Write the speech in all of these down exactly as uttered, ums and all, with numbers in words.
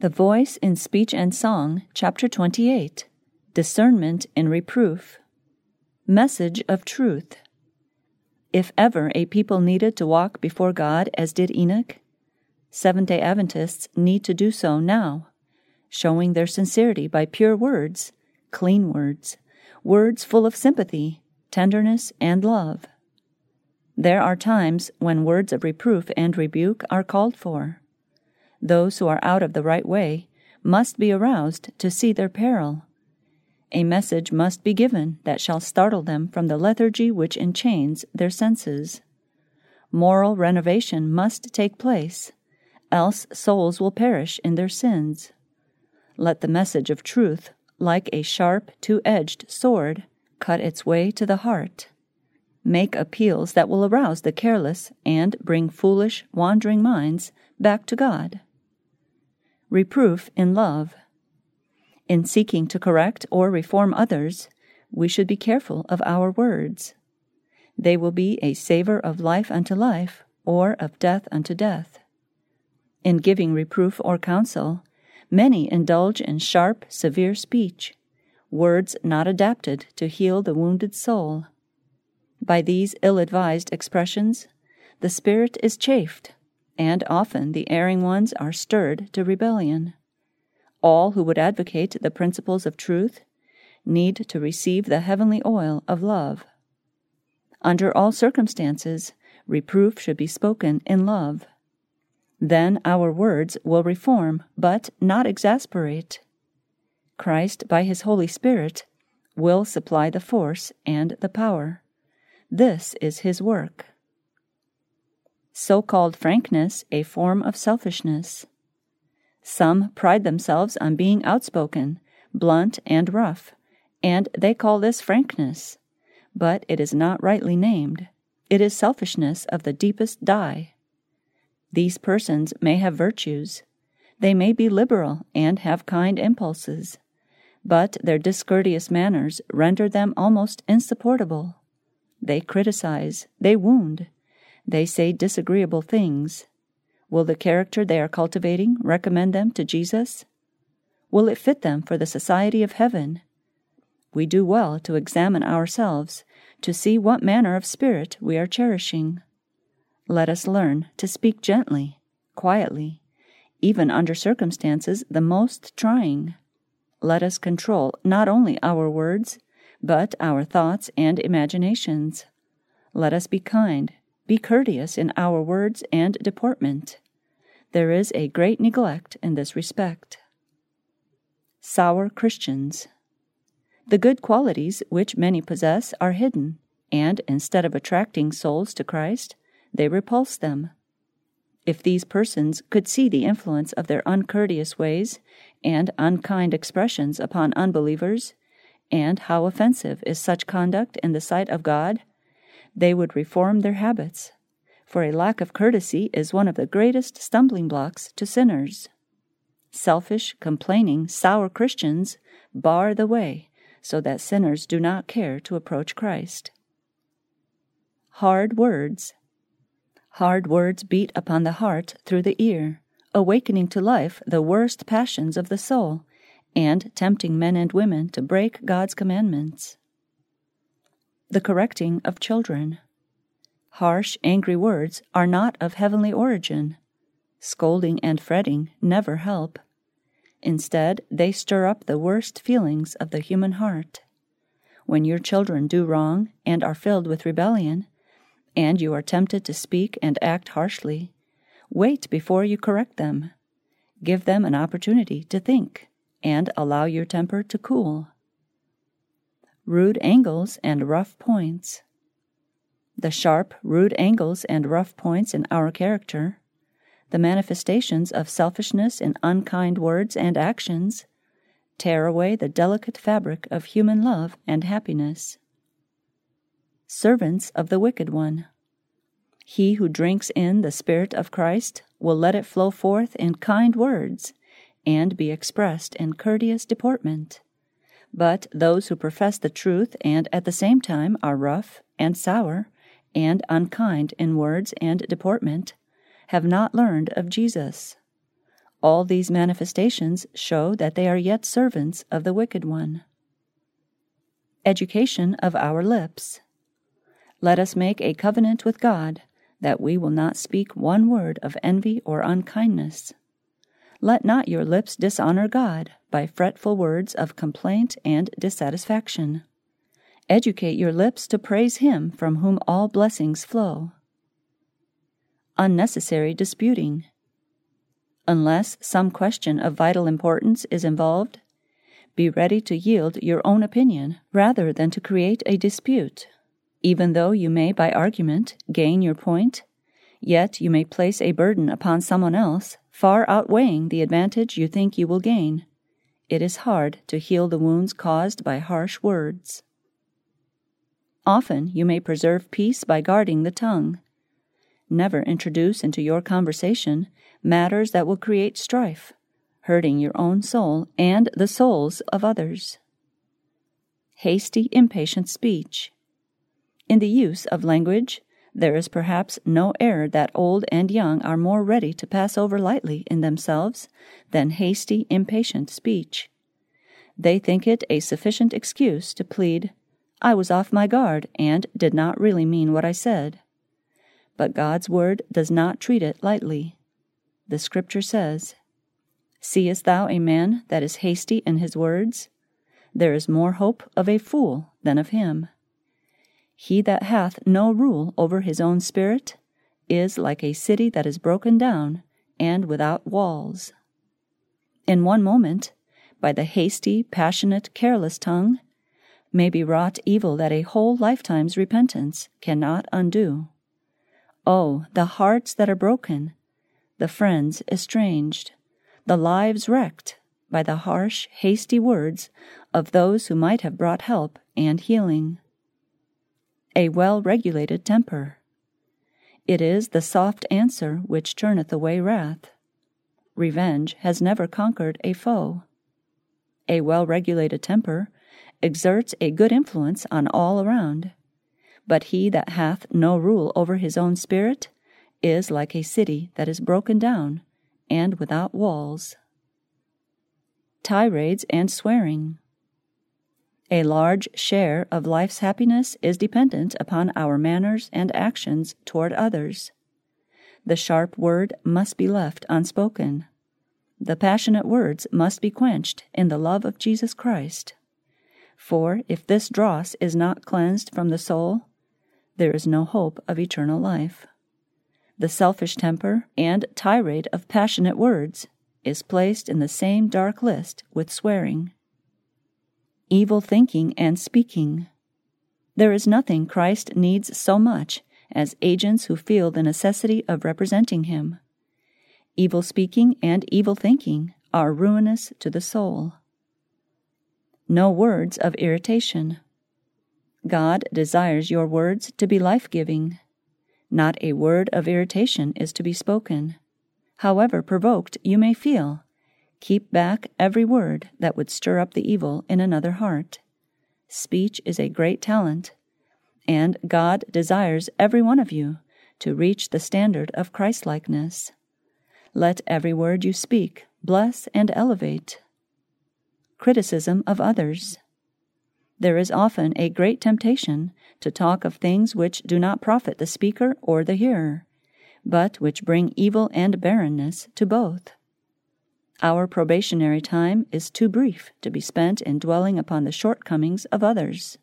The Voice in Speech and Song, Chapter twenty-eight, Discernment in Reproof. Message of Truth. If ever a people needed to walk before God as did Enoch, Seventh-day Adventists need to do so now, showing their sincerity by pure words, clean words, words full of sympathy, tenderness, and love. There are times when words of reproof and rebuke are called for. Those who are out of the right way must be aroused to see their peril. A message must be given that shall startle them from the lethargy which enchains their senses. Moral renovation must take place, else souls will perish in their sins. Let the message of truth, like a sharp, two-edged sword, cut its way to the heart. Make appeals that will arouse the careless and bring foolish, wandering minds back to God. Reproof in love. In seeking to correct or reform others, we should be careful of our words. They will be a savor of life unto life, or of death unto death. In giving reproof or counsel, many indulge in sharp, severe speech, words not adapted to heal the wounded soul. By these ill-advised expressions, the spirit is chafed, and often the erring ones are stirred to rebellion. All who would advocate the principles of truth need to receive the heavenly oil of love. Under all circumstances, reproof should be spoken in love. Then our words will reform, but not exasperate. Christ, by His Holy Spirit, will supply the force and the power. This is His work. So-called frankness a form of selfishness. Some pride themselves on being outspoken, blunt, and rough, and they call this frankness. But it is not rightly named. It is selfishness of the deepest dye. These persons may have virtues. They may be liberal and have kind impulses, but their discourteous manners render them almost insupportable. They criticize, they wound, they say disagreeable things. Will the character they are cultivating recommend them to Jesus? Will it fit them for the society of heaven? We do well to examine ourselves to see what manner of spirit we are cherishing. Let us learn to speak gently, quietly, even under circumstances the most trying. Let us control not only our words, but our thoughts and imaginations. Let us be kind, be courteous in our words and deportment. There is a great neglect in this respect. Sour Christians. The good qualities which many possess are hidden, and instead of attracting souls to Christ, they repulse them. If these persons could see the influence of their uncourteous ways and unkind expressions upon unbelievers, and how offensive is such conduct in the sight of God, they would reform their habits, for a lack of courtesy is one of the greatest stumbling blocks to sinners. Selfish, complaining, sour Christians bar the way so that sinners do not care to approach Christ. Hard words. Hard words beat upon the heart through the ear, awakening to life the worst passions of the soul, and tempting men and women to break God's commandments. The correcting of children. Harsh, angry words are not of heavenly origin. Scolding and fretting never help. Instead, they stir up the worst feelings of the human heart. When your children do wrong and are filled with rebellion, and you are tempted to speak and act harshly, wait before you correct them. Give them an opportunity to think, and allow your temper to cool. Rude angles and rough points. The sharp, rude angles and rough points in our character, the manifestations of selfishness in unkind words and actions, tear away the delicate fabric of human love and happiness. Servants of the wicked one. He who drinks in the Spirit of Christ will let it flow forth in kind words and be expressed in courteous deportment. But those who profess the truth and at the same time are rough and sour and unkind in words and deportment have not learned of Jesus. All these manifestations show that they are yet servants of the wicked one. Education of our lips. Let us make a covenant with God that we will not speak one word of envy or unkindness. Let not your lips dishonor God by fretful words of complaint and dissatisfaction. Educate your lips to praise Him from whom all blessings flow. Unnecessary disputing. Unless some question of vital importance is involved, be ready to yield your own opinion rather than to create a dispute. Even though you may by argument gain your point, yet you may place a burden upon someone else far outweighing the advantage you think you will gain. It is hard to heal the wounds caused by harsh words. Often you may preserve peace by guarding the tongue. Never introduce into your conversation matters that will create strife, hurting your own soul and the souls of others. Hasty, impatient speech. In the use of language, there is perhaps no error that old and young are more ready to pass over lightly in themselves than hasty, impatient speech. They think it a sufficient excuse to plead, "I was off my guard and did not really mean what I said." But God's word does not treat it lightly. The Scripture says, "Seest thou a man that is hasty in his words? There is more hope of a fool than of him. He that hath no rule over his own spirit is like a city that is broken down and without walls." In one moment, by the hasty, passionate, careless tongue, may be wrought evil that a whole lifetime's repentance cannot undo. Oh, the hearts that are broken, the friends estranged, the lives wrecked by the harsh, hasty words of those who might have brought help and healing. A well-regulated temper. It is the soft answer which turneth away wrath. Revenge has never conquered a foe. A well-regulated temper exerts a good influence on all around, but he that hath no rule over his own spirit is like a city that is broken down and without walls. Tirades and swearing. A large share of life's happiness is dependent upon our manners and actions toward others. The sharp word must be left unspoken. The passionate words must be quenched in the love of Jesus Christ. For if this dross is not cleansed from the soul, there is no hope of eternal life. The selfish temper and tirade of passionate words is placed in the same dark list with swearing. Evil thinking and speaking. There is nothing Christ needs so much as agents who feel the necessity of representing Him. Evil speaking and evil thinking are ruinous to the soul. No words of irritation. God desires your words to be life-giving. Not a word of irritation is to be spoken. However provoked you may feel, keep back every word that would stir up the evil in another heart. Speech is a great talent, and God desires every one of you to reach the standard of Christ-likeness. Let every word you speak bless and elevate. Criticism of others. There is often a great temptation to talk of things which do not profit the speaker or the hearer, but which bring evil and barrenness to both. Our probationary time is too brief to be spent in dwelling upon the shortcomings of others.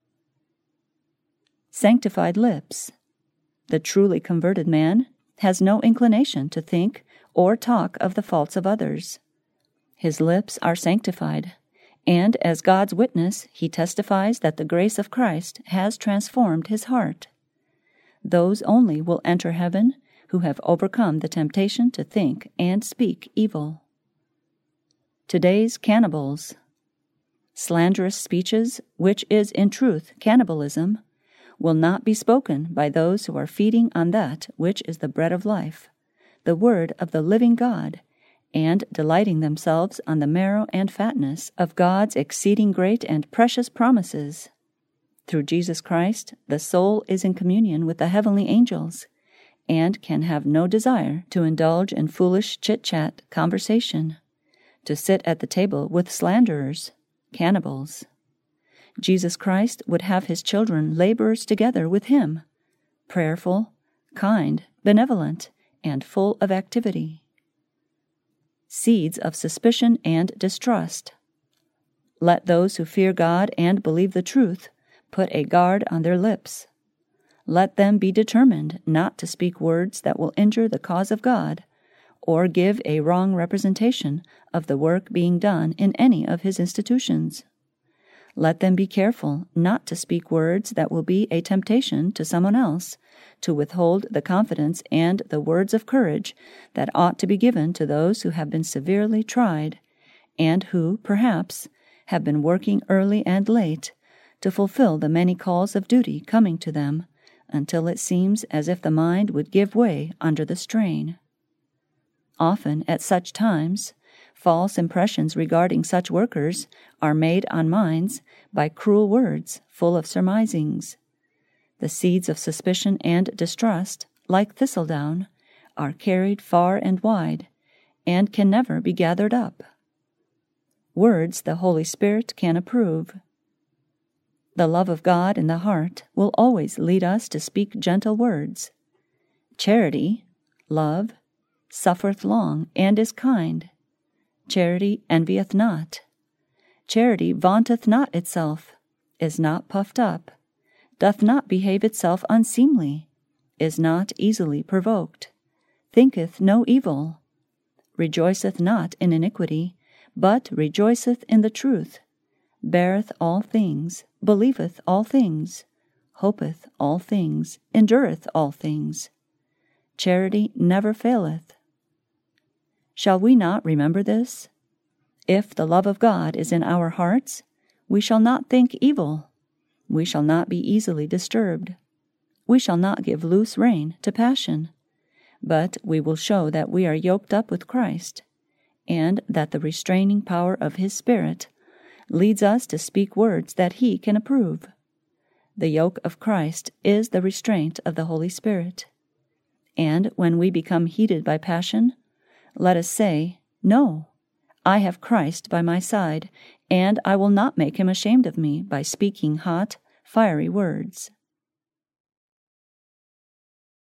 Sanctified lips. The truly converted man has no inclination to think or talk of the faults of others. His lips are sanctified, and as God's witness, he testifies that the grace of Christ has transformed his heart. Those only will enter heaven who have overcome the temptation to think and speak evil. Today's cannibals. Slanderous speeches, which is in truth cannibalism, will not be spoken by those who are feeding on that which is the bread of life, the word of the living God, and delighting themselves on the marrow and fatness of God's exceeding great and precious promises. Through Jesus Christ, the soul is in communion with the heavenly angels, and can have no desire to indulge in foolish chit-chat conversation, to sit at the table with slanderers, cannibals. Jesus Christ would have his children laborers together with him, prayerful, kind, benevolent, and full of activity. Seeds of suspicion and distrust. Let those who fear God and believe the truth put a guard on their lips. Let them be determined not to speak words that will injure the cause of God, or give a wrong representation of the work being done in any of his institutions. Let them be careful not to speak words that will be a temptation to someone else, to withhold the confidence and the words of courage that ought to be given to those who have been severely tried, and who, perhaps, have been working early and late to fulfill the many calls of duty coming to them, until it seems as if the mind would give way under the strain. Often, at such times, false impressions regarding such workers are made on minds by cruel words full of surmisings. The seeds of suspicion and distrust, like thistledown, are carried far and wide, and can never be gathered up. Words the Holy Spirit can approve. The love of God in the heart will always lead us to speak gentle words. Charity, love, suffereth long, and is kind. Charity envieth not. Charity vaunteth not itself, is not puffed up, doth not behave itself unseemly, is not easily provoked, thinketh no evil, rejoiceth not in iniquity, but rejoiceth in the truth, beareth all things, believeth all things, hopeth all things, endureth all things. Charity never faileth. Shall we not remember this? If the love of God is in our hearts, we shall not think evil. We shall not be easily disturbed. We shall not give loose rein to passion, but we will show that we are yoked up with Christ, and that the restraining power of his Spirit leads us to speak words that he can approve. The yoke of Christ is the restraint of the Holy Spirit. And when we become heated by passion, let us say, "No, I have Christ by my side, and I will not make him ashamed of me by speaking hot, fiery words."